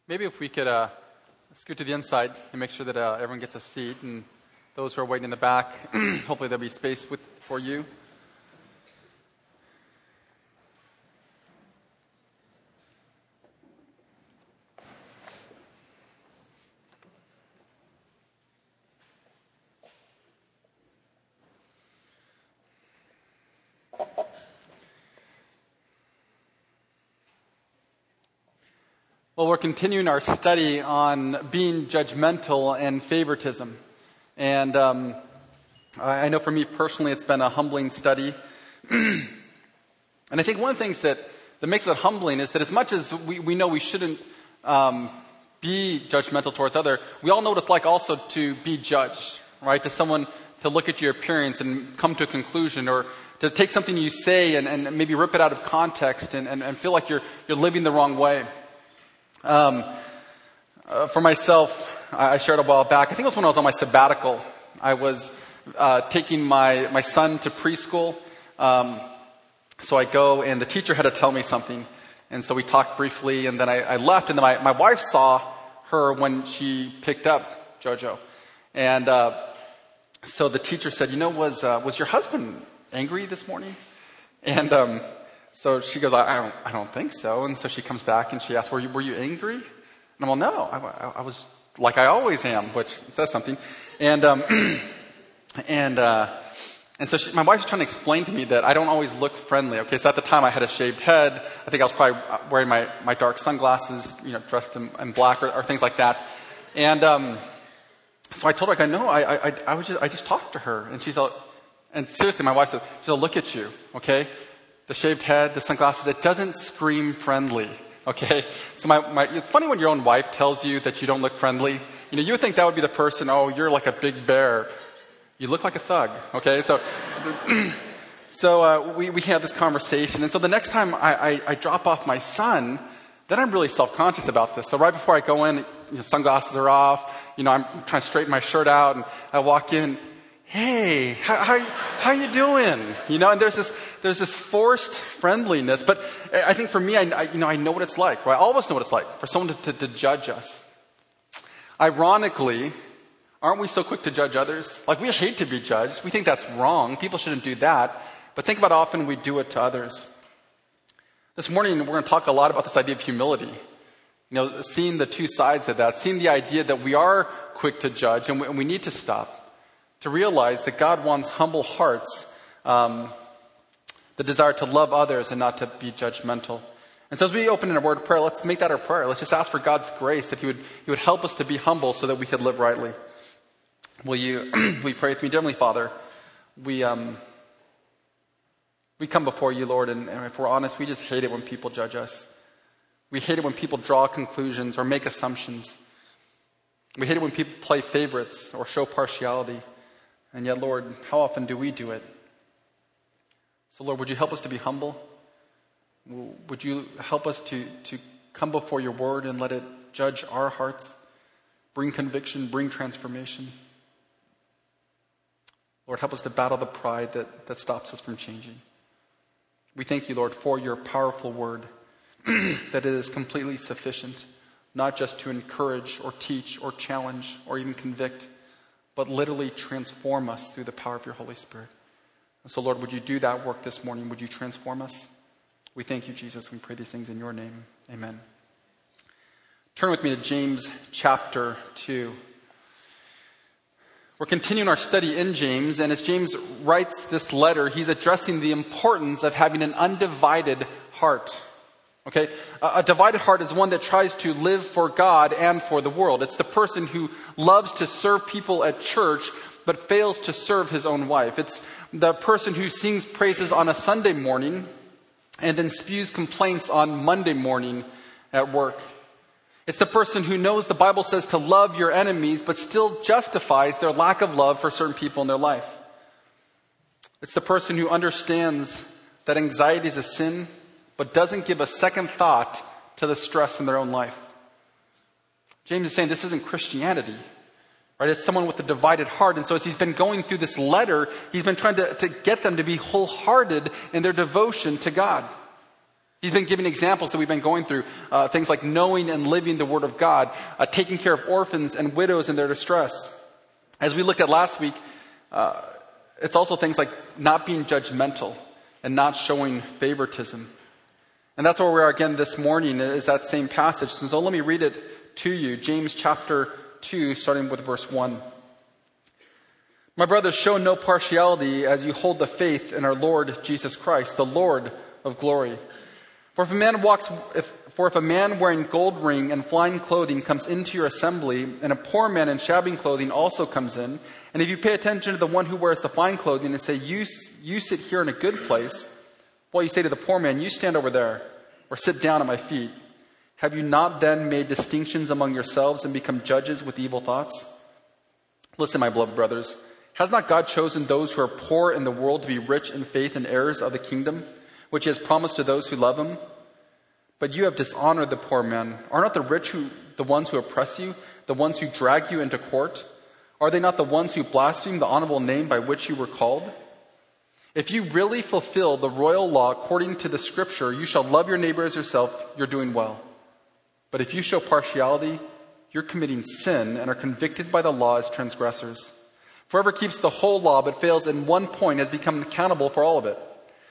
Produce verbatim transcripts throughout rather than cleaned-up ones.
Maybe if we could uh, scoot to the inside and make sure that uh, everyone gets a seat, and those who are waiting in the back, hopefully there'll be space with, for you. Well, we're continuing our study on being judgmental and favoritism. And um, I know for me personally, it's been a humbling study. And I think one of the things that, that makes it humbling is that as much as we, we know we shouldn't um, be judgmental towards others, we all know what it's like also to be judged, right? To someone to look at your appearance and come to a conclusion, or to take something you say and, and maybe rip it out of context and, and, and feel like you're you're living the wrong way. Um, uh, for myself, I, I shared a while back, I think it was when I was on my sabbatical. I was uh, taking my, my son to preschool. Um, so I go, and the teacher had to tell me something. And so we talked briefly, and then I, I left, and then my, my wife saw her when she picked up Jojo. And uh, so the teacher said, you know, was uh, was your husband angry this morning? And um So she goes, I, I don't, I don't think so. And so she comes back and she asks, were you, were you angry? And I'm, well, no, I, I, I was like I always am, which says something. And, um, and, uh, and so she, my wife was trying to explain to me that I don't always look friendly. Okay. So at the time I had a shaved head. I think I was probably wearing my, my dark sunglasses, you know, dressed in, in black or, or things like that. And, um, so I told her, I go, no, I, I, I was just, I just talked to her. And she's all, and seriously, my wife said, she'll look at you. Okay. The shaved head, the sunglasses, it doesn't scream friendly, okay? So my, my, it's funny when your own wife tells you that you don't look friendly. You know, you would think that would be the person, oh, you're like a big bear. You look like a thug, okay? So so uh, we, we had this conversation. And so the next time I, I, I drop off my son, then I'm really self-conscious about this. So right before I go in, you know, sunglasses are off. You know, I'm trying to straighten my shirt out, and I walk in. Hey, how, how, how you doing? You know, and there's this, there's this forced friendliness, but I think for me, I, I you know, I know what it's like, right? All of us know what it's like for someone to, to, to judge us. Ironically, aren't we so quick to judge others? Like, we hate to be judged. We think that's wrong. People shouldn't do that. But think about how often we do it to others. This morning, we're going to talk a lot about this idea of humility. You know, seeing the two sides of that, seeing the idea that we are quick to judge and we, and we need to stop. To realize that God wants humble hearts, um, the desire to love others and not to be judgmental. And so as we open in a word of prayer, let's make that our prayer. Let's just ask for God's grace, that He would He would help us to be humble so that we could live rightly. Will you, will you pray with me? Dear Heavenly Father, we um, we come before you, Lord, and, and if we're honest, we just hate it when people judge us. We hate it when people draw conclusions or make assumptions. We hate it when people play favorites or show partiality. And yet, Lord, how often do we do it? So, Lord, would you help us to be humble? Would you help us to, to come before your word and let it judge our hearts, bring conviction, bring transformation? Lord, help us to battle the pride that, that stops us from changing. We thank you, Lord, for your powerful word, that it is completely sufficient, not just to encourage or teach or challenge or even convict, but literally transform us through the power of your Holy Spirit. And so, Lord, would you do that work this morning? Would you transform us? We thank you, Jesus. We pray these things in your name. Amen. Turn with me to James chapter two. We're continuing our study in James, and as James writes this letter, he's addressing the importance of having an undivided heart. Okay, a divided heart is one that tries to live for God and for the world. It's the person who loves to serve people at church, but fails to serve his own wife. It's the person who sings praises on a Sunday morning and then spews complaints on Monday morning at work. It's the person who knows the Bible says to love your enemies, but still justifies their lack of love for certain people in their life. It's the person who understands that anxiety is a sin, but doesn't give a second thought to the stress in their own life. James is saying this isn't Christianity, right? It's someone with a divided heart. And so as he's been going through this letter, he's been trying to, to get them to be wholehearted in their devotion to God. He He's been giving examples that we've been going through, uh, things like knowing and living the Word of God, uh, taking care of orphans and widows in their distress. As we looked at last week, uh, it's also things like not being judgmental and not showing favoritism. And that's where we are again this morning, is that same passage. So let me read it to you. James chapter two, starting with verse one. My brothers, show no partiality as you hold the faith in our Lord Jesus Christ, the Lord of glory. For if a man walks, if, for if a man wearing gold ring and fine clothing comes into your assembly, and a poor man in shabby clothing also comes in, and if you pay attention to the one who wears the fine clothing and say, you, you sit here in a good place, well, you say to the poor man, you stand over there, or sit down at my feet. Have you not then made distinctions among yourselves and become judges with evil thoughts? Listen, my beloved brothers, has not God chosen those who are poor in the world to be rich in faith and heirs of the kingdom, which he has promised to those who love him? But you have dishonored the poor man. Are not the rich who, the ones who oppress you, the ones who drag you into court? Are they not the ones who blaspheme the honorable name by which you were called? If you really fulfill the royal law according to the scripture, you shall love your neighbor as yourself, you're doing well. But if you show partiality, you're committing sin and are convicted by the law as transgressors. For whoever keeps the whole law but fails in one point has become accountable for all of it.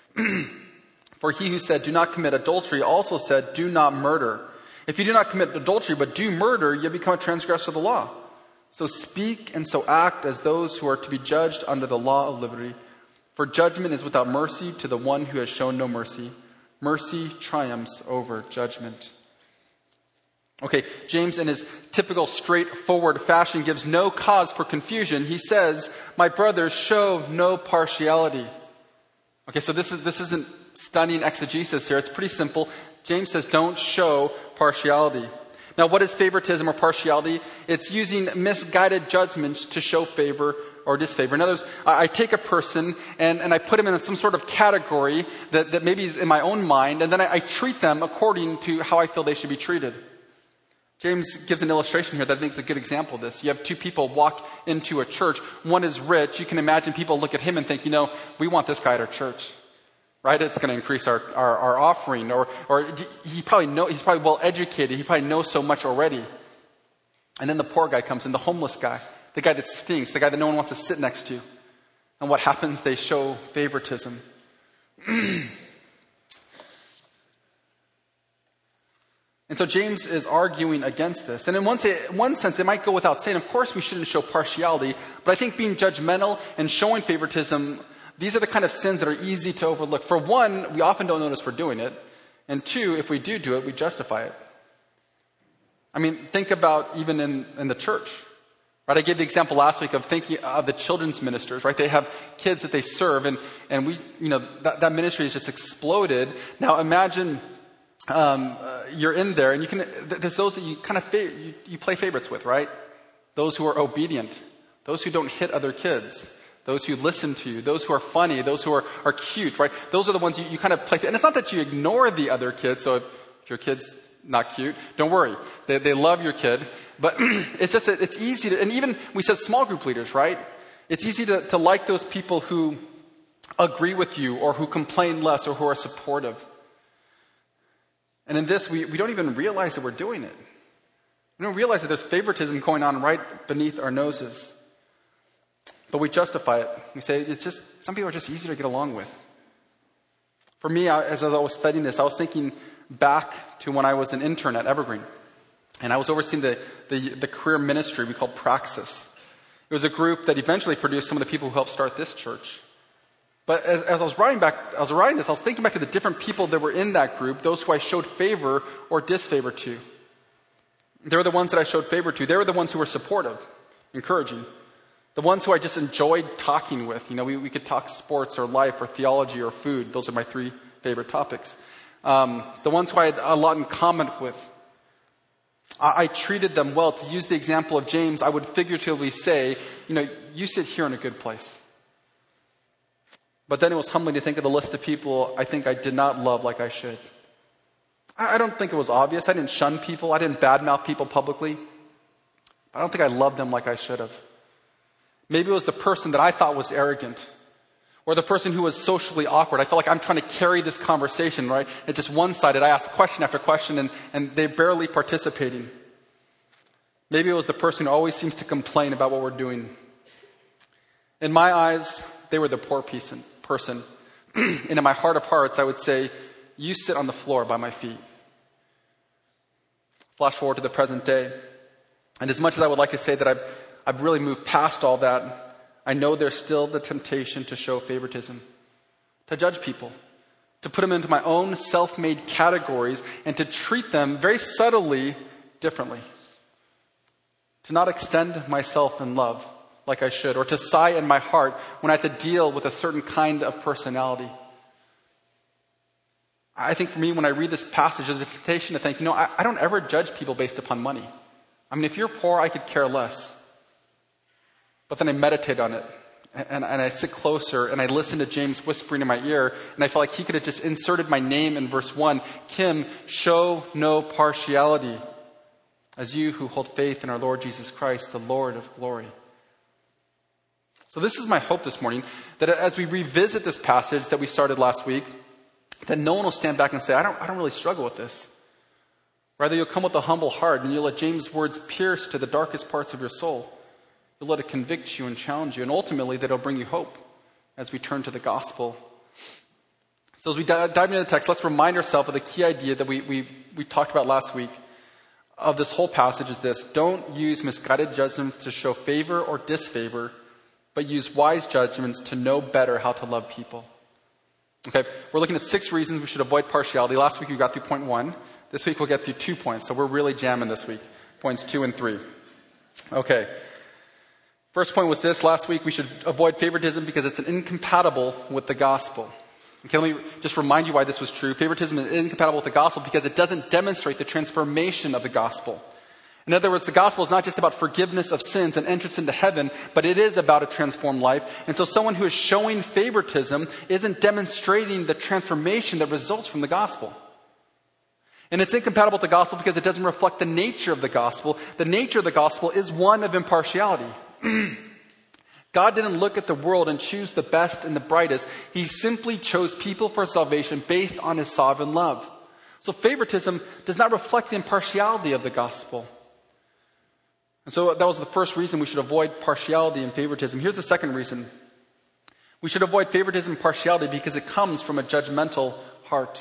For he who said, do not commit adultery, also said, do not murder. If you do not commit adultery but do murder, you become a transgressor of the law. So speak and so act as those who are to be judged under the law of liberty. For judgment is without mercy to the one who has shown no mercy. Mercy triumphs over judgment. Okay, James, in his typical straightforward fashion, gives no cause for confusion. He says, my brothers, show no partiality. Okay, so this is this isn't stunning exegesis here. It's pretty simple. James says, don't show partiality. Now, what is favoritism or partiality? It's using misguided judgments to show favor or disfavor. In other words, I, I take a person and, and I put him in some sort of category that, that maybe is in my own mind, and then I, I treat them according to how I feel they should be treated. James gives an illustration here that I think is a good example of this. You have two people walk into a church. One is rich. You can imagine people look at him and think, you know, we want this guy at our church, right? It's going to increase our, our, our offering. Or, or he probably know, he's probably well educated. He probably knows so much already. And then the poor guy comes in, the homeless guy, the guy that stinks, the guy that no one wants to sit next to. And what happens? They show favoritism. And so James is arguing against this. And in one, say, in one sense, it might go without saying, of course we shouldn't show partiality, but I think being judgmental and showing favoritism, these are the kind of sins that are easy to overlook. For one, we often don't notice we're doing it. And two, if we do do it, we justify it. I mean, think about even in, in the church. Right? I gave the example last week of thinking of the children's ministers, right? They have kids that they serve, and, and we, you know, that, that ministry has just exploded. Now imagine Um, uh, you're in there, and you can. There's those that you kind of fa- you, you play favorites with, right? Those who are obedient, those who don't hit other kids, those who listen to you, those who are funny, those who are, are cute, right? Those are the ones you, you kind of play. And it's not that you ignore the other kids. So if, if your kid's not cute, don't worry. They, they love your kid, but it's just that it's easy to. And even we said small group leaders, right? It's easy to, to like those people who agree with you, or who complain less, or who are supportive. And in this, we, we don't even realize that we're doing it. We don't realize that there's favoritism going on right beneath our noses. But we justify it. We say, it's just, some people are just easy to get along with. For me, as I was studying this, I was thinking back to when I was an intern at Evergreen. And I was overseeing the, the, the career ministry we called Praxis. It was a group that eventually produced some of the people who helped start this church. But as, as I was writing back, I was writing this, I was thinking back to the different people that were in that group, those who I showed favor or disfavor to. They were the ones that I showed favor to. They were the ones who were supportive, encouraging. The ones who I just enjoyed talking with. You know, we, we could talk sports or life or theology or food. Those are my three favorite topics. Um, the ones who I had a lot in common with. I, I treated them well. To use the example of James, I would figuratively say, you know, you sit here in a good place. But then it was humbling to think of the list of people I think I did not love like I should. I don't think it was obvious. I didn't shun people. I didn't badmouth people publicly. I don't think I loved them like I should have. Maybe it was the person that I thought was arrogant, Or the person who was socially awkward. I feel like I'm trying to carry this conversation, right? It's just one-sided. I ask question after question and, and they're barely participating. Maybe it was the person who always seems to complain about what we're doing. In my eyes, they were the poor person. And in my heart of hearts, I would say, you sit on the floor by my feet. Flash forward to the present day. And as much as I would like to say that I've, I've really moved past all that, I know there's still the temptation to show favoritism, to judge people, to put them into my own self-made categories and to treat them very subtly differently. To not extend myself in love like I should, or to sigh in my heart when I have to deal with a certain kind of personality. I think for me, when I read this passage, there's a temptation to think, you know, I, I don't ever judge people based upon money. I mean, if you're poor, I could care less. But then I meditate on it, and, and I sit closer, and I listen to James whispering in my ear, and I felt like he could have just inserted my name in verse one. Kim, show no partiality, as you who hold faith in our Lord Jesus Christ, the Lord of glory. So this is my hope this morning, that as we revisit this passage that we started last week, that no one will stand back and say, I don't, I don't really struggle with this. Rather, you'll come with a humble heart, and you'll let James' words pierce to the darkest parts of your soul. You'll let it convict you and challenge you. And ultimately, that it'll bring you hope as we turn to the gospel. So as we dive into the text, let's remind ourselves of the key idea that we, we, we talked about last week of this whole passage is this. Don't use misguided judgments to show favor or disfavor, but use wise judgments to know better how to love people. Okay, we're looking at six reasons we should avoid partiality. Last week we got through point one. This week we'll get through two points. So we're really jamming this week. Points two and three. Okay. First point was this. Last week we should avoid favoritism because it's incompatible with the gospel. Okay, let me just remind you why this was true. Favoritism is incompatible with the gospel because it doesn't demonstrate the transformation of the gospel. In other words, the gospel is not just about forgiveness of sins and entrance into heaven, but it is about a transformed life. And so someone who is showing favoritism isn't demonstrating the transformation that results from the gospel. And it's incompatible with the gospel because it doesn't reflect the nature of the gospel. The nature of the gospel is one of impartiality. God didn't look at the world and choose the best and the brightest. He simply chose people for salvation based on his sovereign love. So favoritism does not reflect the impartiality of the gospel. And so that was the first reason we should avoid partiality and favoritism. Here's the second reason. We should avoid favoritism and partiality because it comes from a judgmental heart.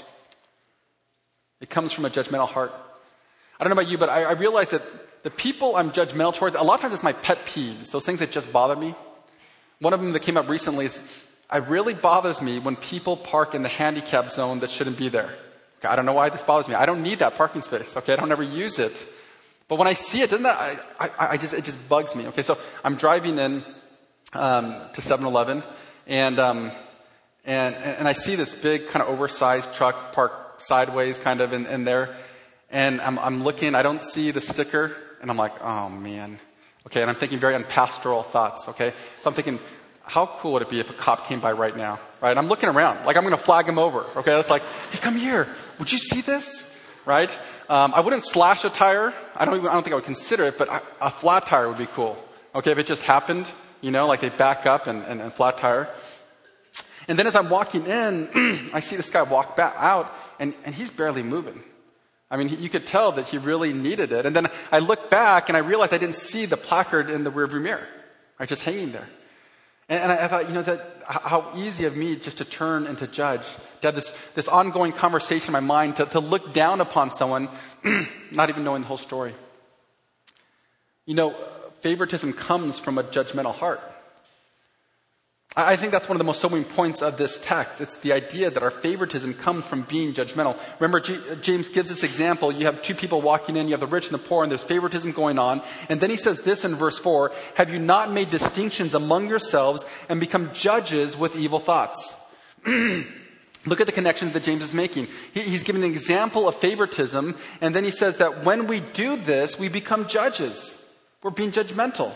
It comes from a judgmental heart. I don't know about you, but I, I realize that the people I'm judgmental towards, a lot of times it's my pet peeves, those things that just bother me. One of them that came up recently is, it really bothers me when people park in the handicap zone that shouldn't be there. Okay, I don't know why this bothers me. I don't need that parking space. Okay, I don't ever use it. But when I see it, doesn't that, I, I, I just, it just bugs me. Okay, so I'm driving in um, to seven eleven, and, um, and, and I see this big kind of oversized truck parked sideways kind of in, in there. And I'm, I'm looking, I don't see the sticker, and I'm like, oh man. Okay, and I'm thinking very unpastoral thoughts, okay? So I'm thinking, how cool would it be if a cop came by right now, right? And I'm looking around, like I'm going to flag him over, okay? It's like, hey, come here. Would you see this? Right? Um, I wouldn't slash a tire. I don't even, I don't think I would consider it, but a, a flat tire would be cool. Okay, if it just happened, you know, like they back up and, and, and flat tire. And then as I'm walking in, I see this guy walk back out, and, and he's barely moving. I mean, he, you could tell that he really needed it. And then I look back, and I realized I didn't see the placard in the rearview mirror. Right, just hanging there. And, and I, I thought, you know, that how easy of me just to turn and to judge, to have this, this ongoing conversation in my mind, to, to look down upon someone, not even knowing the whole story. You know, favoritism comes from a judgmental heart. I think that's one of the most sobering points of this text. It's the idea that our favoritism comes from being judgmental. Remember, G- James gives this example. You have two people walking in, you have the rich and the poor, and there's favoritism going on. And then he says this in verse four, have you not made distinctions among yourselves and become judges with evil thoughts? Look at the connection that James is making. He, he's giving an example of favoritism, and then he says that when we do this, we become judges. We're being judgmental.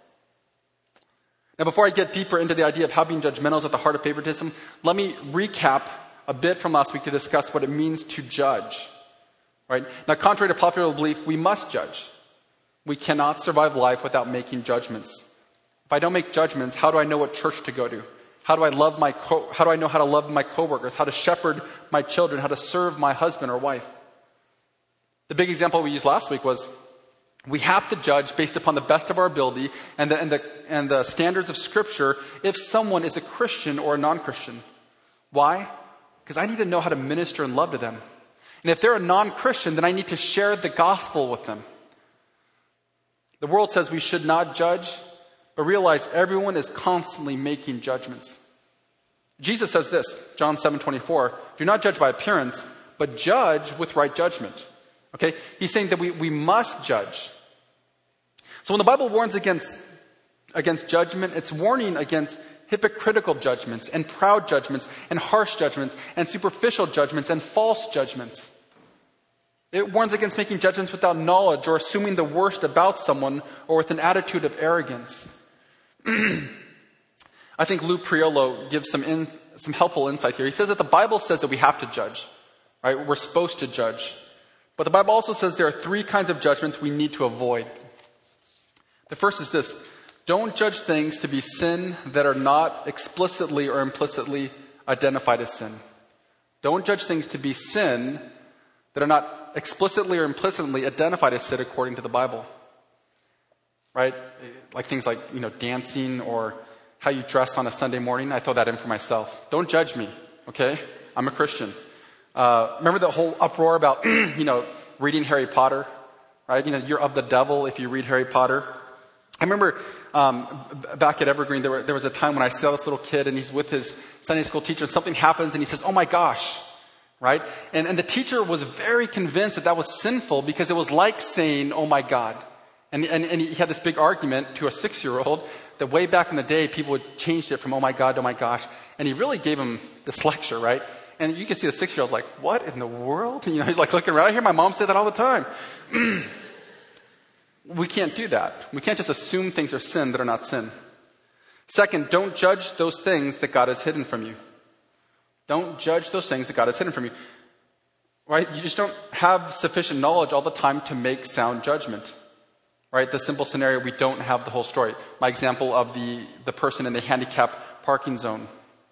Now, before I get deeper into the idea of how being judgmental is at the heart of favoritism, let me recap a bit from last week to discuss what it means to judge. Right? Now, contrary to popular belief, we must judge. We cannot survive life without making judgments. If I don't make judgments, how do I know what church to go to? How do I love my co- how do I know how to love my coworkers, how to shepherd my children, how to serve my husband or wife? The big example we used last week was we have to judge based upon the best of our ability and the, and the, and the standards of Scripture if someone is a Christian or a non-Christian. Why? Because I need to know how to minister and love to them. And if they're a non-Christian, then I need to share the gospel with them. The world says we should not judge, but realize everyone is constantly making judgments. Jesus says this, John seven twenty-four, do not judge by appearance, but judge with right judgment. Okay? He's saying that we, we must judge. So when the Bible warns against, against judgment, it's warning against hypocritical judgments and proud judgments and harsh judgments and superficial judgments and false judgments. It warns against making judgments without knowledge or assuming the worst about someone or with an attitude of arrogance. I think Lou Priolo gives some in, some helpful insight here. He says that the Bible says that we have to judge, right? We're supposed to judge. But the Bible also says there are three kinds of judgments we need to avoid. The first is this: don't judge things to be sin that are not explicitly or implicitly identified as sin. Don't judge things to be sin that are not explicitly or implicitly identified as sin according to the Bible. Right? Like things like, you know, dancing or how you dress on a Sunday morning. I throw that in for myself. Don't judge me, okay? I'm a Christian. Uh, remember the whole uproar about, you know, reading Harry Potter? Right? You know, you're of the devil if you read Harry Potter. I remember um, back at Evergreen, there, were, there was a time when I saw this little kid and he's with his Sunday school teacher and something happens and he says, oh my gosh, right? And, and the teacher was very convinced that that was sinful because it was like saying, oh my God. And, and, and he had this big argument to a six-year-old that way back in the day, people had changed it from oh my God to oh my gosh. And he really gave him this lecture, right? And you can see the six-year-old's like, what in the world? And, you know, he's like looking around. I hear my mom say that all the time. We can't do that. We can't just assume things are sin that are not sin. Second, don't judge those things that God has hidden from you. Don't judge those things that God has hidden from you. Right? You just don't have sufficient knowledge all the time to make sound judgment. Right? The simple scenario, we don't have the whole story. My example of the, the person in the handicap parking zone.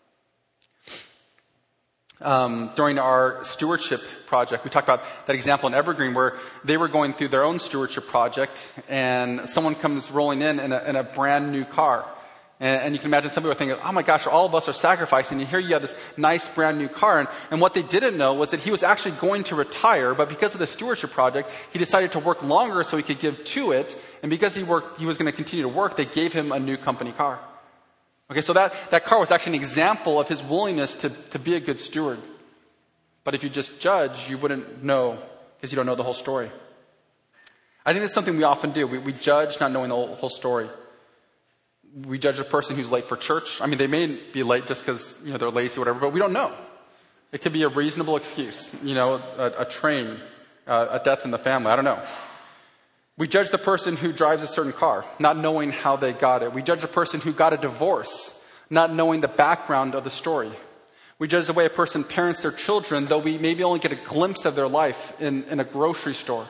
Um, during our stewardship project, we talked about that example in Evergreen where they were going through their own stewardship project and someone comes rolling in in a, in a brand new car. And, and you can imagine some people are thinking, oh my gosh, all of us are sacrificing. And here you have this nice brand new car. And, and what they didn't know was that he was actually going to retire, but because of the stewardship project, he decided to work longer so he could give to it. And because he worked, he was going to continue to work, they gave him a new company car. Okay, so that, that car was actually an example of his willingness to, to be a good steward. But if you just judge, you wouldn't know because you don't know the whole story. I think that's something we often do. We, we judge not knowing the whole, whole story. We judge a person who's late for church. I mean, they may be late just because, you know, they're lazy or whatever, but we don't know. It could be a reasonable excuse. You know, a, a train, uh, a death in the family. I don't know. We judge the person who drives a certain car, not knowing how they got it. We judge a person who got a divorce, not knowing the background of the story. We judge the way a person parents their children, though we maybe only get a glimpse of their life in, in a grocery store.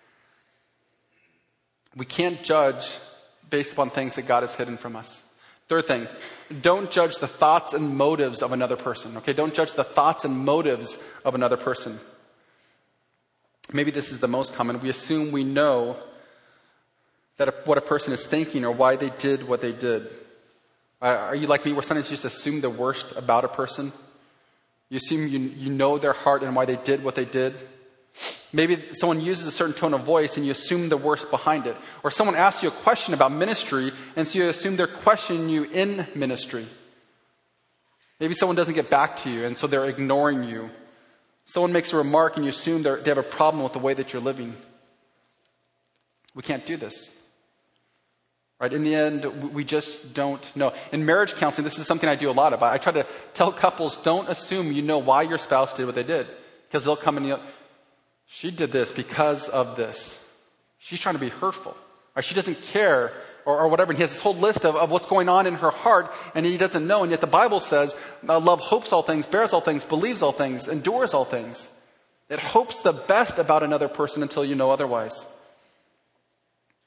We can't judge based upon things that God has hidden from us. Third thing, don't judge the thoughts and motives of another person. Okay, don't judge the thoughts and motives of another person. Maybe this is the most common. We assume we know that a, what a person is thinking or why they did what they did. Uh, are you like me where sometimes you just assume the worst about a person? You assume you, you know their heart and why they did what they did. Maybe someone uses a certain tone of voice and you assume the worst behind it. Or someone asks you a question about ministry and so you assume they're questioning you in ministry. Maybe someone doesn't get back to you and so they're ignoring you. Someone makes a remark and you assume they have a problem with the way that you're living. We can't do this. Right? In the end, we just don't know. In marriage counseling, this is something I do a lot of. I try to tell couples, don't assume you know why your spouse did what they did. Because they'll come and you know, she did this because of this. She's trying to be hurtful. Or she doesn't care or, or whatever. And he has this whole list of, of what's going on in her heart and he doesn't know. And yet the Bible says, love hopes all things, bears all things, believes all things, endures all things. It hopes the best about another person until you know otherwise.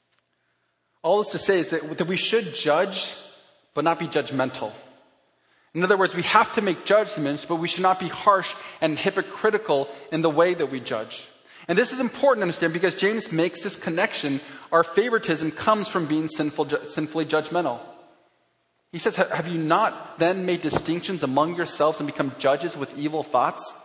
All this to say is that, that we should judge, but not be judgmental. In other words, we have to make judgments, but we should not be harsh and hypocritical in the way that we judge. And this is important to understand because James makes this connection. Our favoritism comes from being sinful, sinfully judgmental. He says, have you not then made distinctions among yourselves and become judges with evil thoughts?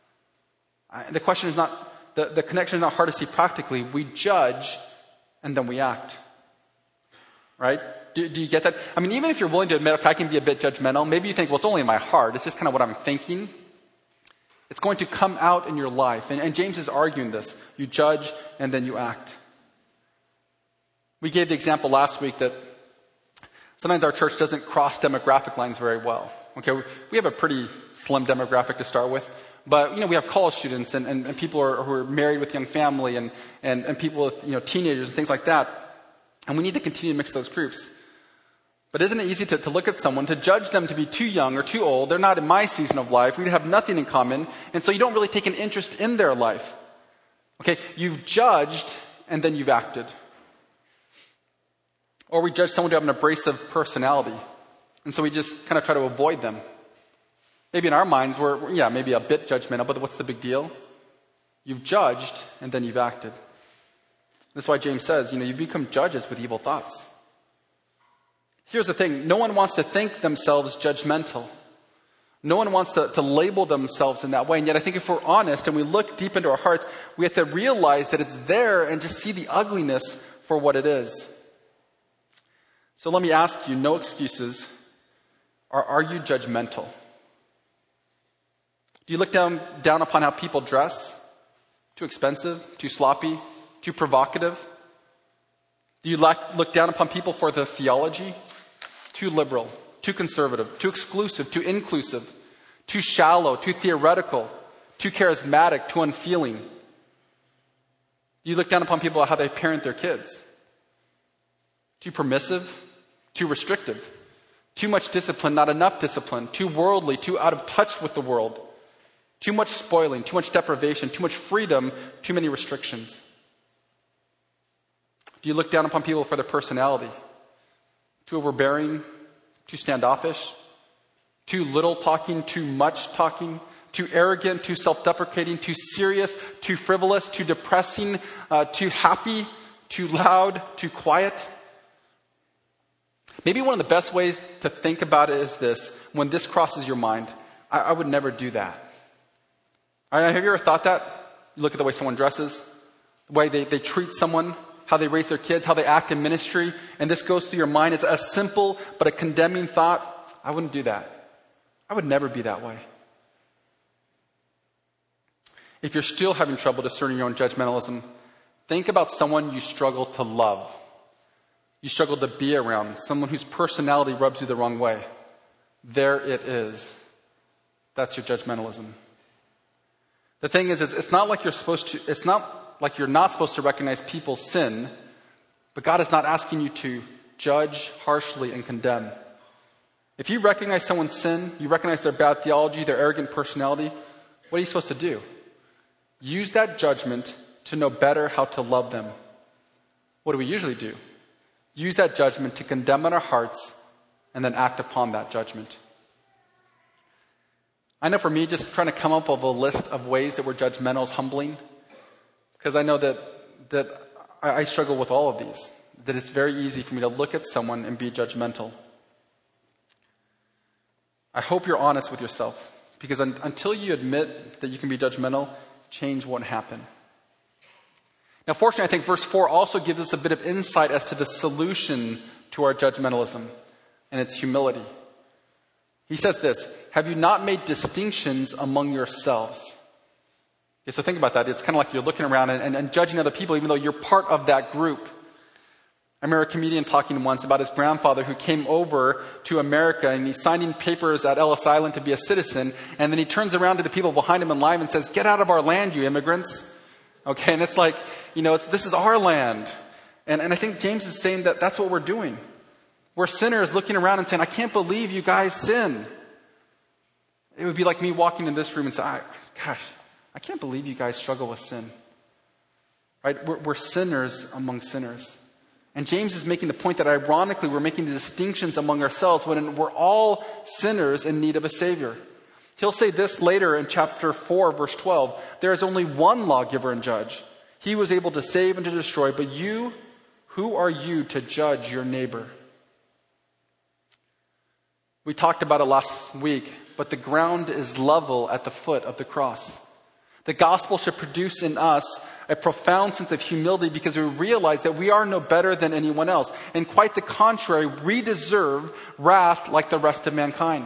The question is not, the, the connection is not hard to see practically. We judge and then we act. Right? Do, do you get that? I mean, even if you're willing to admit, okay, I can be a bit judgmental, maybe you think, well, it's only in my heart. It's just kind of what I'm thinking. It's going to come out in your life. And, and James is arguing this. You judge and then you act. We gave the example last week that sometimes our church doesn't cross demographic lines very well. Okay, we, we have a pretty slim demographic to start with. But, you know, we have college students and, and, and people who are, who are married with young family and, and, and people with, you know, teenagers and things like that. And we need to continue to mix those groups. But isn't it easy to, to look at someone, to judge them to be too young or too old? They're not in my season of life. We have nothing in common. And so you don't really take an interest in their life. Okay, you've judged and then you've acted. Or we judge someone to have an abrasive personality. And so we just kind of try to avoid them. Maybe in our minds we're, yeah, maybe a bit judgmental, but what's the big deal? You've judged and then you've acted. That's why James says, you know, you become judges with evil thoughts. Here's the thing. No one wants to think themselves judgmental. No one wants to, to label themselves in that way. And yet I think if we're honest and we look deep into our hearts, we have to realize that it's there and just see the ugliness for what it is. So let me ask you, no excuses. Are, are you judgmental? Do you look down, down upon how people dress? Too expensive? Too sloppy? Too provocative? Do you look down upon people for their theology? Too liberal, too conservative, too exclusive, too inclusive, too shallow, too theoretical, too charismatic, too unfeeling? Do you look down upon people how they parent their kids? Too permissive, too restrictive, too much discipline, not enough discipline, too worldly, too out of touch with the world, too much spoiling, too much deprivation, too much freedom, too many restrictions? Do you look down upon people for their personality? Too overbearing, too standoffish, too little talking, too much talking, too arrogant, too self-deprecating, too serious, too frivolous, too depressing, uh, too happy, too loud, too quiet? Maybe one of the best ways to think about it is this. When this crosses your mind, I, I would never do that. All right, have you ever thought that? You look at the way someone dresses, the way they, they treat someone, how they raise their kids, how they act in ministry, and this goes through your mind. It's a simple but a condemning thought. I wouldn't do that. I would never be that way. If you're still having trouble discerning your own judgmentalism, think about someone you struggle to love. You struggle to be around, someone whose personality rubs you the wrong way. There it is. That's your judgmentalism. The thing is, it's not like you're supposed to, it's not like you're not supposed to recognize people's sin, but God is not asking you to judge harshly and condemn. If you recognize someone's sin, you recognize their bad theology, their arrogant personality, what are you supposed to do? Use that judgment to know better how to love them. What do we usually do? Use that judgment to condemn in our hearts and then act upon that judgment. I know for me, just trying to come up with a list of ways that we're judgmental is humbling, because I know that that I, I struggle with all of these, that it's very easy for me to look at someone and be judgmental. I hope you're honest with yourself, because un, until you admit that you can be judgmental, change won't happen. Now, fortunately, I think verse four also gives us a bit of insight as to the solution to our judgmentalism, and it's humility. He says this, have you not made distinctions among yourselves? Okay, so think about that. It's kind of like you're looking around and, and, and judging other people, even though you're part of that group. I remember a comedian talking once about his grandfather who came over to America, and he's signing papers at Ellis Island to be a citizen, and then he turns around to the people behind him in line and says, get out of our land, you immigrants. Okay, and it's like, you know, it's, this is our land. And, and I think James is saying that that's what we're doing. We're sinners looking around and saying, I can't believe you guys sin. It would be like me walking in this room and saying, gosh, I can't believe you guys struggle with sin. Right? We're, we're sinners among sinners. And James is making the point that ironically we're making the distinctions among ourselves when we're all sinners in need of a Savior. He'll say this later in chapter four, verse twelve. There is only one lawgiver and judge. He was able to save and to destroy, but you, who are you to judge your neighbor? We talked about it last week, but the ground is level at the foot of the cross. The gospel should produce in us a profound sense of humility because we realize that we are no better than anyone else. And quite the contrary, we deserve wrath like the rest of mankind.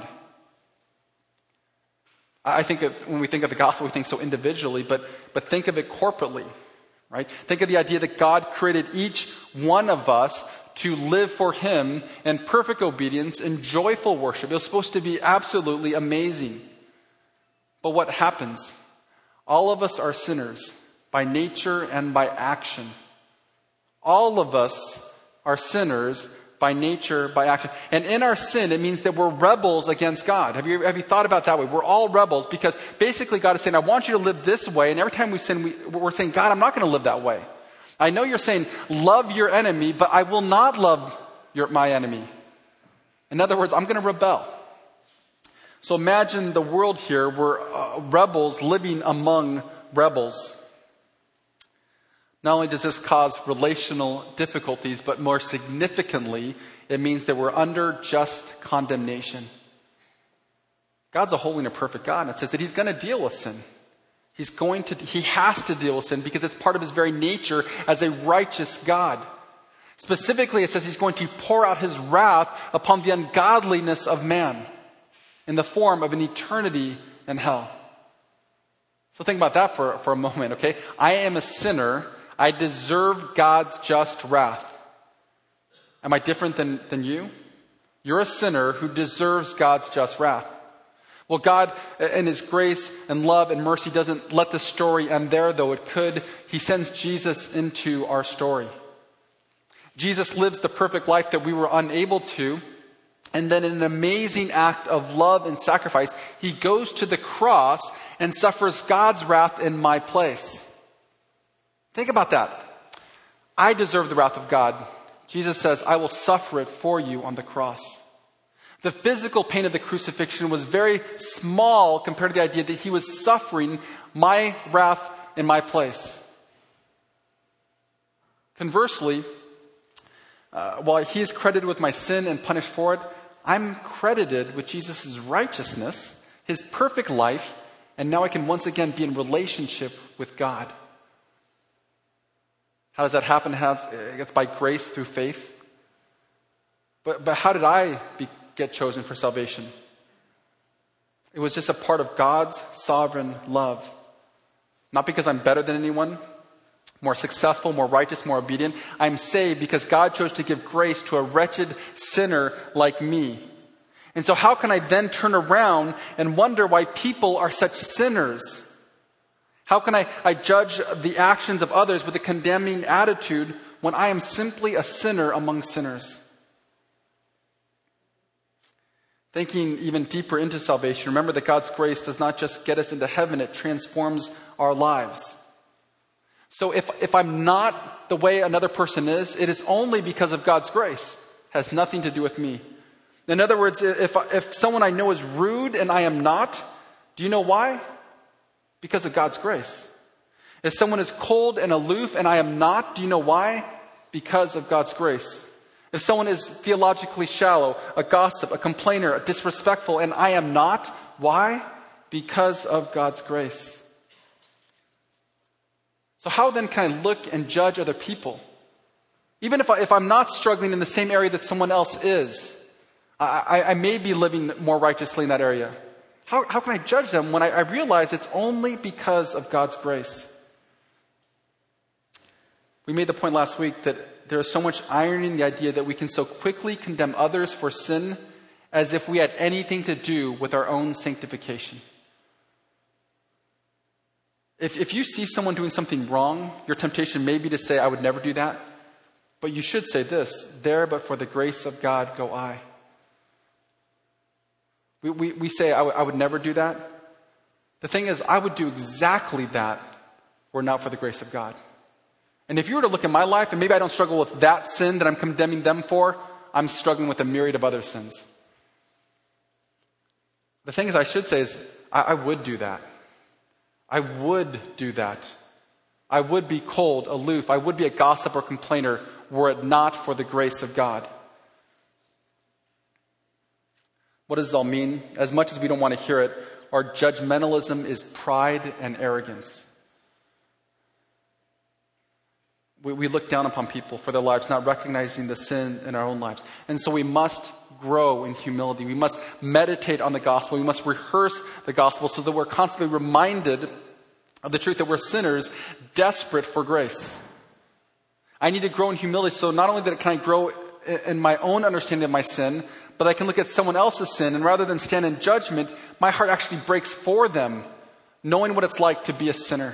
I think of, when we think of the gospel, we think so individually, but, but think of it corporately, right? Think of the idea that God created each one of us to live for Him in perfect obedience and joyful worship. It was supposed to be absolutely amazing. But what happens? All of us are sinners by nature and by action. All of us are sinners by nature, by action. And in our sin, it means that we're rebels against God. Have you, have you thought about it that way? We're all rebels because basically God is saying, I want you to live this way. And every time we sin, we, we're saying, God, I'm not going to live that way. I know you're saying, love your enemy, but I will not love your, my enemy. In other words, I'm going to rebel. So imagine the world here where uh, rebels living among rebels. Not only does this cause relational difficulties, but more significantly, it means that we're under just condemnation. God's a holy and a perfect God, and it says that He's going to deal with sin. He's going to, He has to deal with sin because it's part of His very nature as a righteous God. Specifically, it says He's going to pour out His wrath upon the ungodliness of man in the form of an eternity in hell. So think about that for, for a moment, okay? I am a sinner. I deserve God's just wrath. Am I different than, than you? You're a sinner who deserves God's just wrath. Well, God, in His grace and love and mercy, doesn't let the story end there, though it could. He sends Jesus into our story. Jesus lives the perfect life that we were unable to. And then in an amazing act of love and sacrifice, He goes to the cross and suffers God's wrath in my place. Think about that. I deserve the wrath of God. Jesus says, I will suffer it for you on the cross. The physical pain of the crucifixion was very small compared to the idea that He was suffering my wrath in my place. Conversely, uh, while He is credited with my sin and punished for it, I'm credited with Jesus' righteousness, His perfect life, and now I can once again be in relationship with God. How does that happen? It's by grace through faith. But, but how did I be, get chosen for salvation? It was just a part of God's sovereign love. Not because I'm better than anyone, more successful, more righteous, more obedient. I'm saved because God chose to give grace to a wretched sinner like me. And so how can I then turn around and wonder why people are such sinners? How can I, I judge the actions of others with a condemning attitude when I am simply a sinner among sinners? Thinking even deeper into salvation, remember that God's grace does not just get us into heaven, it transforms our lives. So if, if I'm not the way another person is, it is only because of God's grace. It has nothing to do with me. In other words, if, if someone I know is rude and I am not, do you know why? Because of God's grace. If someone is cold and aloof and I am not, do you know why? Because of God's grace. If someone is theologically shallow, a gossip, a complainer, a disrespectful, and I am not, why? Because of God's grace. So how then can I look and judge other people? Even if, I, if I'm not struggling in the same area that someone else is, I, I, I may be living more righteously in that area. How, how can I judge them when I, I realize it's only because of God's grace? We made the point last week that there is so much irony in the idea that we can so quickly condemn others for sin as if we had anything to do with our own sanctification. If, if you see someone doing something wrong, your temptation may be to say, I would never do that. But you should say this, there but for the grace of God go I. We, we, we say, I, w- I would never do that. The thing is, I would do exactly that were not for the grace of God. And if you were to look at my life, and maybe I don't struggle with that sin that I'm condemning them for, I'm struggling with a myriad of other sins. The thing is, I should say is, I, I would do that. I would do that. I would be cold, aloof. I would be a gossip or complainer were it not for the grace of God. What does this all mean? As much as we don't want to hear it, our judgmentalism is pride and arrogance. We, we look down upon people for their lives, not recognizing the sin in our own lives. And so we must grow in humility. We must meditate on the gospel. We must rehearse the gospel so that we're constantly reminded of the truth that we're sinners, desperate for grace. I need to grow in humility so not only that can I grow in my own understanding of my sin, but I can look at someone else's sin, and rather than stand in judgment, my heart actually breaks for them, knowing what it's like to be a sinner.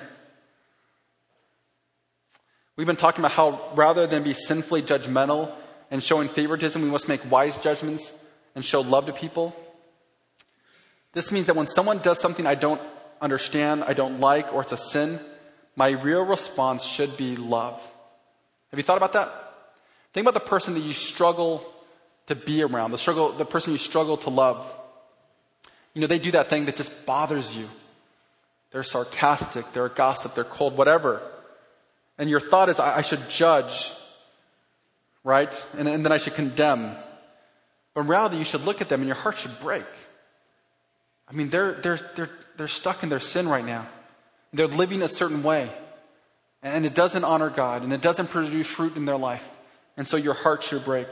We've been talking about how rather than be sinfully judgmental and showing favoritism, we must make wise judgments and show love to people. This means that when someone does something I don't understand, I don't like, or it's a sin, my real response should be love. Have you thought about that? Think about the person that you struggle to be around, the struggle, the person you struggle to love. You know, they do that thing that just bothers you. They're sarcastic, they're a gossip, they're cold, whatever. And your thought is, I, I should judge, right? And, and then I should condemn. But in reality, you should look at them and your heart should break. I mean, they're they're they're they're stuck in their sin right now. They're living a certain way. And it doesn't honor God, and it doesn't produce fruit in their life. And so your heart should break.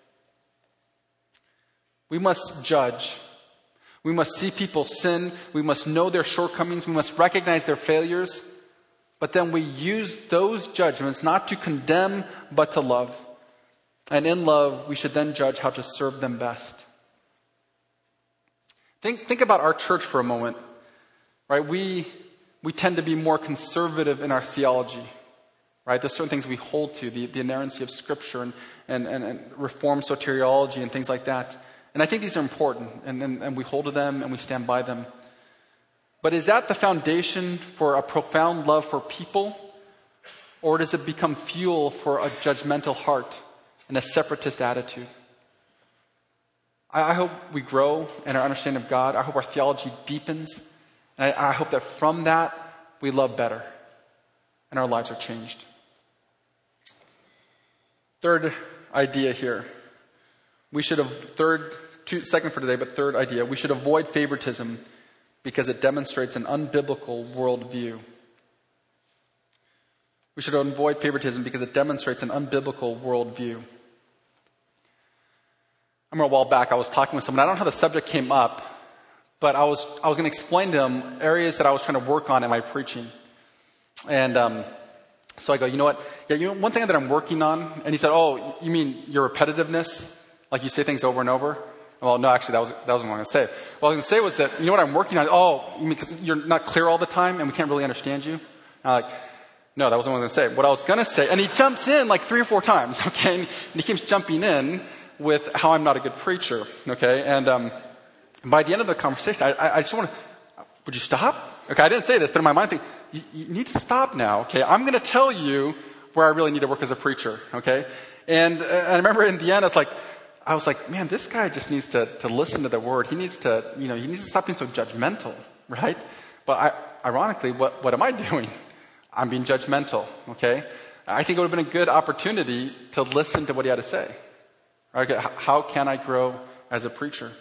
We must judge. We must see people sin. We must know their shortcomings. We must recognize their failures. But then we use those judgments not to condemn, but to love. And in love, we should then judge how to serve them best. Think, think about our church for a moment. Right? We, we tend to be more conservative in our theology. Right? There's certain things we hold to, the, the inerrancy of Scripture and, and, and, and Reformed soteriology and things like that. And I think these are important, and, and, and we hold to them and we stand by them. But is that the foundation for a profound love for people? Or does it become fuel for a judgmental heart and a separatist attitude? I, I hope we grow in our understanding of God. I hope our theology deepens. And I, I hope that from that, we love better. And our lives are changed. Third idea here. We should have, third, two, second for today, but third idea. We should avoid favoritism because it demonstrates an unbiblical worldview. We should avoid favoritism because it demonstrates an unbiblical worldview. I remember a while back I was talking with someone. I don't know how the subject came up, but I was I was going to explain to him areas that I was trying to work on in my preaching. And um, so I go, you know what? Yeah, you know one thing that I'm working on. And he said, "Oh, you mean your repetitiveness? Like you say things over and over?" Well, no, actually, that was that wasn't what I was going to say. What I was going to say was that, you know what I'm working on? Oh, you mean because you're not clear all the time and we can't really understand you? And I'm like, no, that wasn't what I was going to say. What I was going to say, and he jumps in like three or four times, okay? And he keeps jumping in with how I'm not a good preacher, okay? And um, by the end of the conversation, I, I, I just want to, would you stop? Okay, I didn't say this, but in my mind, I think, you, you need to stop now, okay? I'm going to tell you where I really need to work as a preacher, okay? And, uh, and I remember in the end, it's like, I was like, man, this guy just needs to, to listen to the word. He needs to, you know, he needs to stop being so judgmental, right? But I, ironically, what, what am I doing? I'm being judgmental, okay? I think it would have been a good opportunity to listen to what he had to say. Right? Okay, how can I grow as a preacher?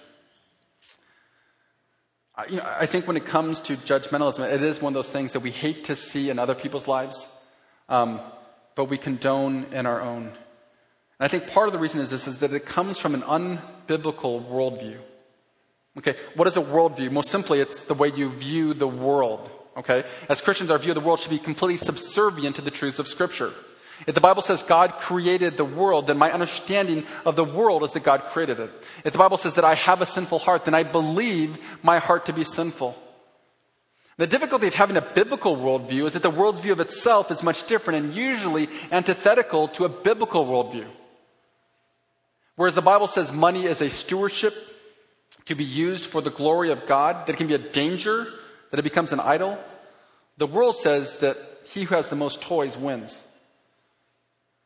I, you know, I think when it comes to judgmentalism, it is one of those things that we hate to see in other people's lives, um, but we condone in our own. And I think part of the reason is this, is that it comes from an unbiblical worldview. Okay, what is a worldview? Most simply, it's the way you view the world. Okay, as Christians, our view of the world should be completely subservient to the truths of Scripture. If the Bible says God created the world, then my understanding of the world is that God created it. If the Bible says that I have a sinful heart, then I believe my heart to be sinful. The difficulty of having a biblical worldview is that the world's view of itself is much different and usually antithetical to a biblical worldview. Whereas the Bible says money is a stewardship to be used for the glory of God, that it can be a danger, that it becomes an idol, the world says that he who has the most toys wins.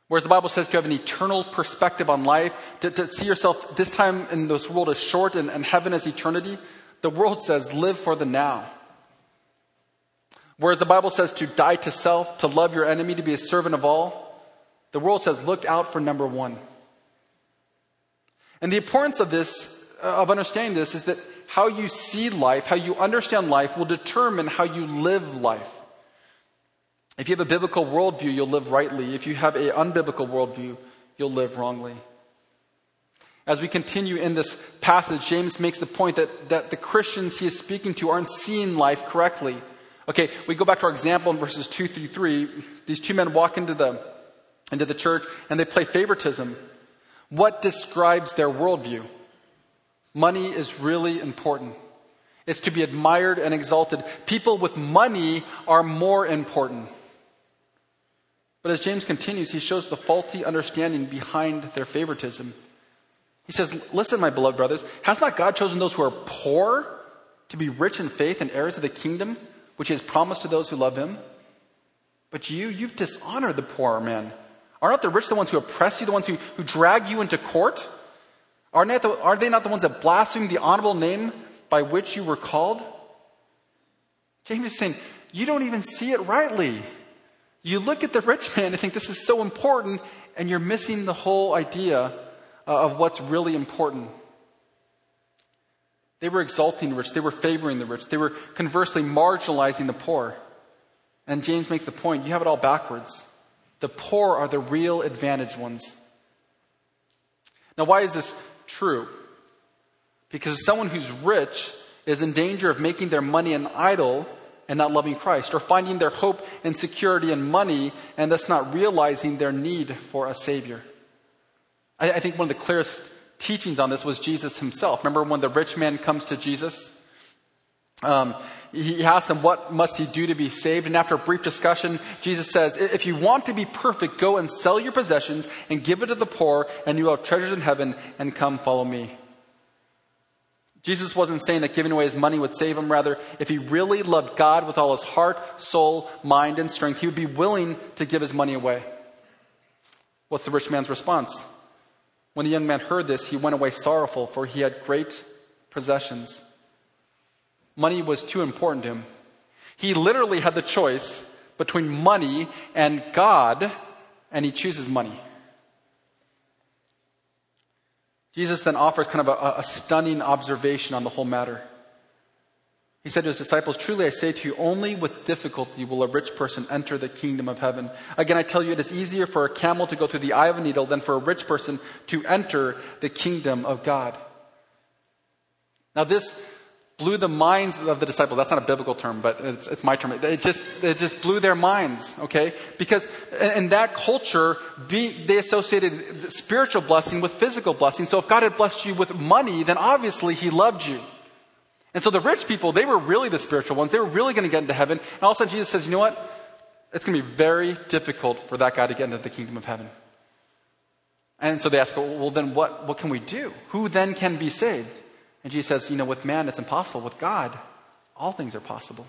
Whereas the Bible says to have an eternal perspective on life, to, to see yourself this time in this world as short and, and heaven as eternity, the world says live for the now. Whereas the Bible says to die to self, to love your enemy, to be a servant of all, the world says look out for number one. And the importance of this, of understanding this, is that how you see life, how you understand life, will determine how you live life. If you have a biblical worldview, you'll live rightly. If you have an unbiblical worldview, you'll live wrongly. As we continue in this passage, James makes the point that, that the Christians he is speaking to aren't seeing life correctly. Okay, we go back to our example in verses two through three. These two men walk into the, into the church and they play favoritism. What describes their worldview? Money is really important. It's to be admired and exalted. People with money are more important. But as James continues, he shows the faulty understanding behind their favoritism. He says, listen, my beloved brothers, has not God chosen those who are poor to be rich in faith and heirs of the kingdom, which he has promised to those who love him? But you, you've dishonored the poor man. Are not the rich the ones who oppress you, the ones who, who drag you into court? Are, not the, are they not the ones that blaspheme the honorable name by which you were called? James is saying, you don't even see it rightly. You look at the rich man and think this is so important, and you're missing the whole idea of what's really important. They were exalting the rich. They were favoring the rich. They were conversely marginalizing the poor. And James makes the point, you have it all backwards. The poor are the real advantaged ones. Now, why is this true? Because someone who's rich is in danger of making their money an idol and not loving Christ, or finding their hope and security in money and thus not realizing their need for a Savior. I, I think one of the clearest teachings on this was Jesus himself. Remember when the rich man comes to Jesus? Um, he asks him, what must he do to be saved? And after a brief discussion, Jesus says, if you want to be perfect, go and sell your possessions and give it to the poor, and you will have treasures in heaven, and come follow me. Jesus wasn't saying that giving away his money would save him. Rather, if he really loved God with all his heart, soul, mind, and strength, he would be willing to give his money away. What's the rich man's response? When the young man heard this, he went away sorrowful, for he had great possessions. Money was too important to him. He literally had the choice between money and God, and he chooses money. Jesus then offers kind of a, a stunning observation on the whole matter. He said to his disciples, truly I say to you, only with difficulty will a rich person enter the kingdom of heaven. Again, I tell you, it is easier for a camel to go through the eye of a needle than for a rich person to enter the kingdom of God. Now this blew the minds of the disciples. That's not a biblical term, but it's, it's my term. It just, it just blew their minds, okay? Because in that culture, they associated spiritual blessing with physical blessing. So if God had blessed you with money, then obviously he loved you. And so the rich people, they were really the spiritual ones. They were really going to get into heaven. And all of a sudden Jesus says, you know what? It's going to be very difficult for that guy to get into the kingdom of heaven. And so they ask, well, then what, what can we do? Who then can be saved? And Jesus says, you know, with man it's impossible. With God, all things are possible.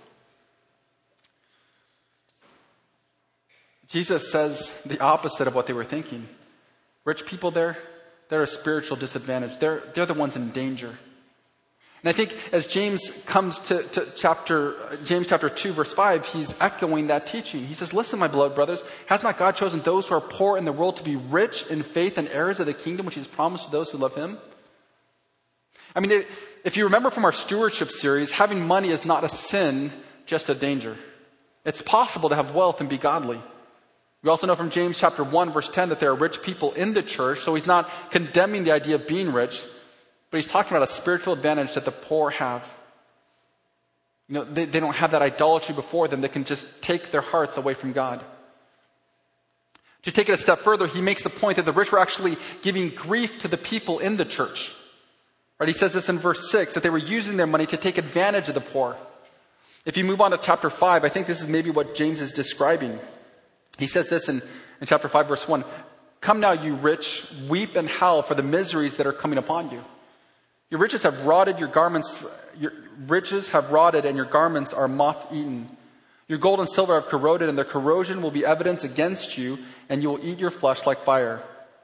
Jesus says the opposite of what they were thinking. Rich people there, they're a spiritual disadvantage. They're, they're the ones in danger. And I think as James comes to, to chapter, James chapter two, verse five, he's echoing that teaching. He says, listen, my beloved brothers, has not God chosen those who are poor in the world to be rich in faith and heirs of the kingdom which he has promised to those who love him? I mean, if you remember from our stewardship series, having money is not a sin, just a danger. It's possible to have wealth and be godly. We also know from James chapter one, verse ten, that there are rich people in the church. So he's not condemning the idea of being rich, but he's talking about a spiritual advantage that the poor have. You know, they, they don't have that idolatry before them that can just take their hearts away from God. To take it a step further, he makes the point that the rich were actually giving grief to the people in the church. Right, he says this in verse six, that they were using their money to take advantage of the poor. If you move on to chapter five, I think this is maybe what James is describing. He says this in, in chapter five, verse one. Come now, you rich, weep and howl for the miseries that are coming upon you. Your riches have rotted, your garments, your riches have rotted, and your garments are moth-eaten. Your gold and silver have corroded, and their corrosion will be evidence against you, and you will eat your flesh like fire.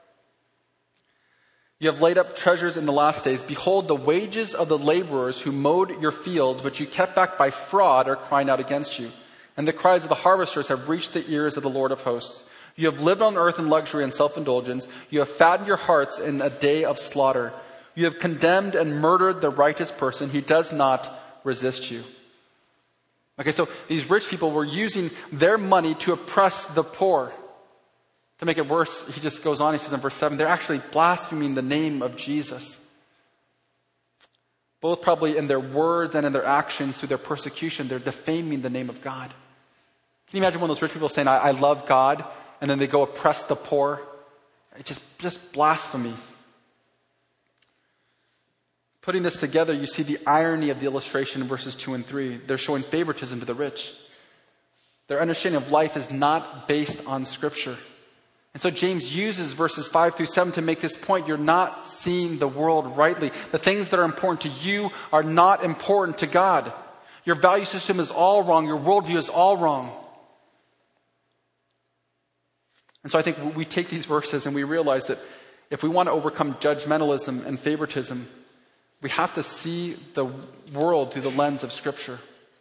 You have laid up treasures in the last days. Behold, the wages of the laborers who mowed your fields, which you kept back by fraud, are crying out against you. And the cries of the harvesters have reached the ears of the Lord of hosts. You have lived on earth in luxury and self-indulgence. You have fattened your hearts in a day of slaughter. You have condemned and murdered the righteous person. He does not resist you. Okay, so these rich people were using their money to oppress the poor. To make it worse, he just goes on, he says in verse seven, they're actually blaspheming the name of Jesus. Both probably in their words and in their actions through their persecution, they're defaming the name of God. Can you imagine one of those rich people saying, I, I love God, and then they go oppress the poor? It's just, just blasphemy. Putting this together, you see the irony of the illustration in verses two and three. They're showing favoritism to the rich. Their understanding of life is not based on Scripture. And so James uses verses five through seven to make this point. You're not seeing the world rightly. The things that are important to you are not important to God. Your value system is all wrong. Your worldview is all wrong. And so I think we take these verses and we realize that if we want to overcome judgmentalism and favoritism, we have to see the world through the lens of Scripture.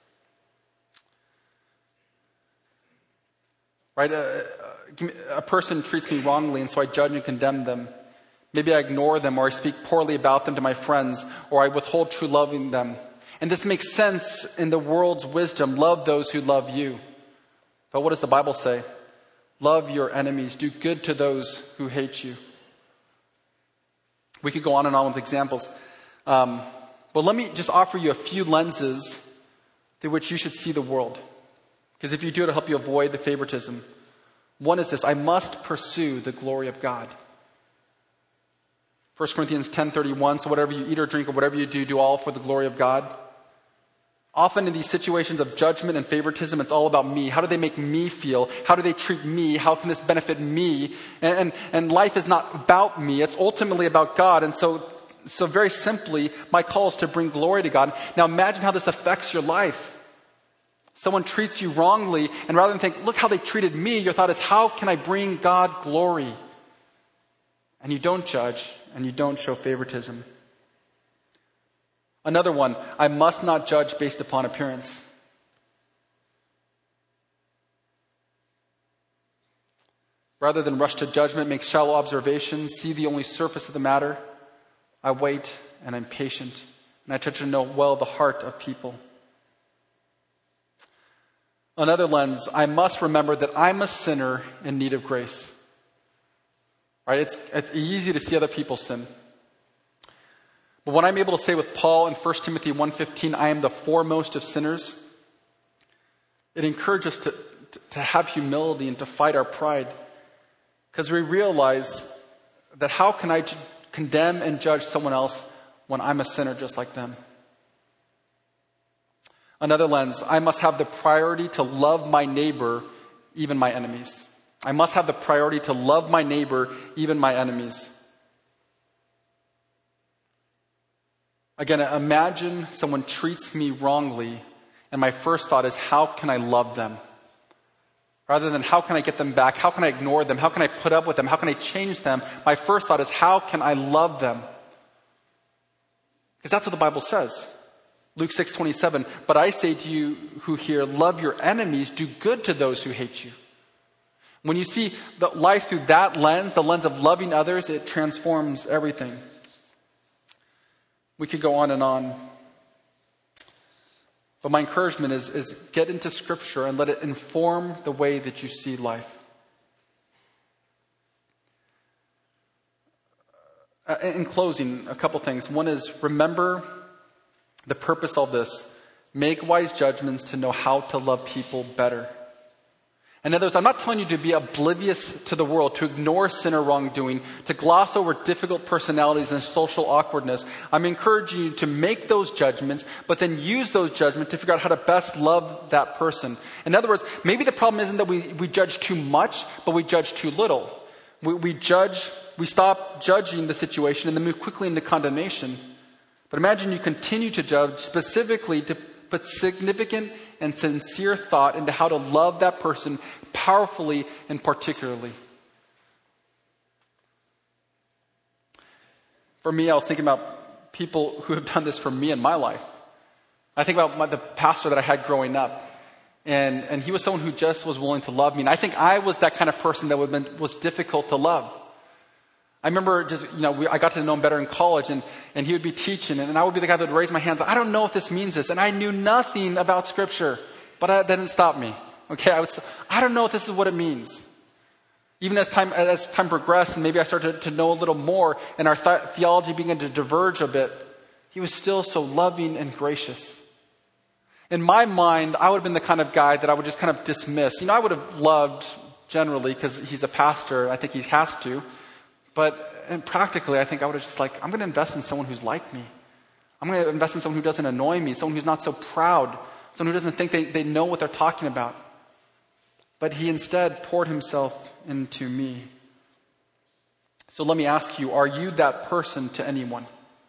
Right? A, a person treats me wrongly, and so I judge and condemn them. Maybe I ignore them, or I speak poorly about them to my friends, or I withhold true loving them. And this makes sense in the world's wisdom. Love those who love you. But what does the Bible say? Love your enemies. Do good to those who hate you. We could go on and on with examples. Um, but let me just offer you a few lenses through which you should see the world. Because if you do, it'll help you avoid the favoritism. One is this: I must pursue the glory of God. First Corinthians ten thirty-one, so whatever you eat or drink or whatever you do, do all for the glory of God. Often in these situations of judgment and favoritism, it's all about me. How do they make me feel? How do they treat me? How can this benefit me? And, and, and life is not about me. It's ultimately about God. And so, so very simply, my call is to bring glory to God. Now imagine how this affects your life. Someone treats you wrongly, and rather than think, look how they treated me, your thought is, how can I bring God glory? And you don't judge, and you don't show favoritism. Another one, I must not judge based upon appearance. Rather than rush to judgment, make shallow observations, see the only surface of the matter, I wait and I'm patient, and I try to know well the heart of people. Another lens, I must remember that I'm a sinner in need of grace. Right? It's, it's easy to see other people sin. But what I'm able to say with Paul in First Timothy one fifteen, I am the foremost of sinners, it encourages us to, to, to have humility and to fight our pride. Because we realize that how can I j- condemn and judge someone else when I'm a sinner just like them? Another lens, I must have the priority to love my neighbor, even my enemies. I must have the priority to love my neighbor, even my enemies. Again, imagine someone treats me wrongly, and my first thought is, how can I love them? Rather than how can I get them back? How can I ignore them? How can I put up with them? How can I change them? My first thought is, how can I love them? Because that's what the Bible says. Luke six twenty-seven, but I say to you who hear, love your enemies, do good to those who hate you. When you see the life through that lens, the lens of loving others, it transforms everything. We could go on and on. But my encouragement is, is get into Scripture and let it inform the way that you see life. Uh, in closing, a couple things. One is, remember the purpose of this. Make wise judgments to know how to love people better. In other words, I'm not telling you to be oblivious to the world, to ignore sin or wrongdoing, to gloss over difficult personalities and social awkwardness. I'm encouraging you to make those judgments, but then use those judgments to figure out how to best love that person. In other words, maybe the problem isn't that we, we judge too much, but we judge too little. We, we judge, we stop judging the situation and then move quickly into condemnation. But imagine you continue to judge specifically to put significant and sincere thought into how to love that person powerfully and particularly. For me, I was thinking about people who have done this for me in my life. I think about my, the pastor that I had growing up. And, and he was someone who just was willing to love me. And I think I was that kind of person that would have been, was difficult to love. I remember just, you know, we, I got to know him better in college, and, and he would be teaching, and, and I would be the guy that would raise my hands. I don't know if this means this. And I knew nothing about Scripture, but I, that didn't stop me. Okay, I would say, I don't know if this is what it means. Even as time, as time progressed, and maybe I started to, to know a little more, and our th- theology began to diverge a bit, he was still so loving and gracious. In my mind, I would have been the kind of guy that I would just kind of dismiss. You know, I would have loved generally because he's a pastor. I think he has to. But and practically, I think I would have just like, I'm going to invest in someone who's like me. I'm going to invest in someone who doesn't annoy me, someone who's not so proud, someone who doesn't think they, they know what they're talking about. But he instead poured himself into me. So let me ask you, are you that person to anyone?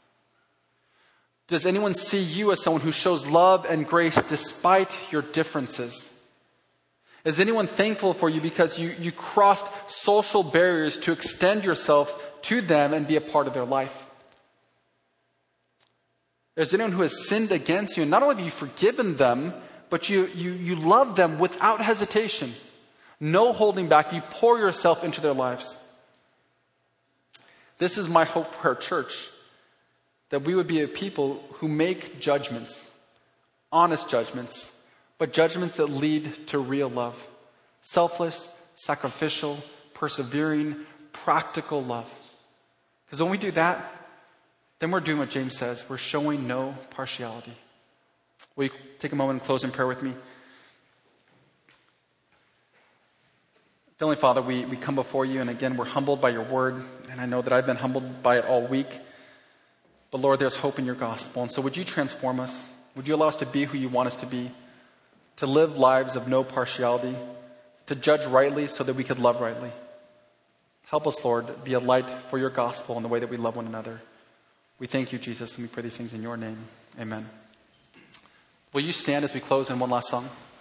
Does anyone see you as someone who shows love and grace despite your differences? Is anyone thankful for you because you, you crossed social barriers to extend yourself to them and be a part of their life? Is anyone who has sinned against you, and not only have you forgiven them, but you, you, you love them without hesitation? No holding back. You pour yourself into their lives. This is my hope for our church. That we would be a people who make judgments, honest judgments, but judgments that lead to real love. Selfless, sacrificial, persevering, practical love. Because when we do that, then we're doing what James says. We're showing no partiality. Will you take a moment and close in prayer with me? Heavenly Father, we, we come before you, and again, we're humbled by your word, and I know that I've been humbled by it all week. But Lord, there's hope in your gospel. And so would you transform us? Would you allow us to be who you want us to be? To live lives of no partiality? To judge rightly so that we could love rightly? Help us, Lord, be a light for your gospel in the way that we love one another. We thank you, Jesus, and we pray these things in your name. Amen. Will you stand as we close in one last song?